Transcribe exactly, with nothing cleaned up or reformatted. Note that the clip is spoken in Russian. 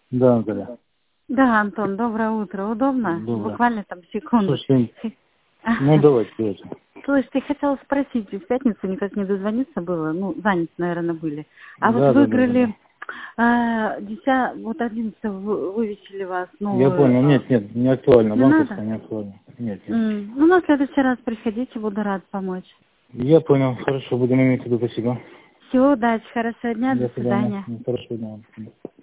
Да, Наталья. Да, Антон, доброе утро. Удобно? Доброе. Буквально там секунду. Слушай, ну давайте, давайте. Слушай, ты хотела спросить, в пятницу никак не дозвониться было, ну, заняты, наверное, были. А вот Да, да, да, да, да. выиграли, а, десять, вот одиннадцатого вы- вывесили вас Я новую... понял, а, нет, нет, не актуально, не банковская надо? не актуально. Нет, нет. М, Ну, на следующий раз приходите, буду рад помочь. Я понял, хорошо, будем иметь в виду, спасибо. Всего удачи, хорошего дня, до До свидания, свидания. хорошего дня.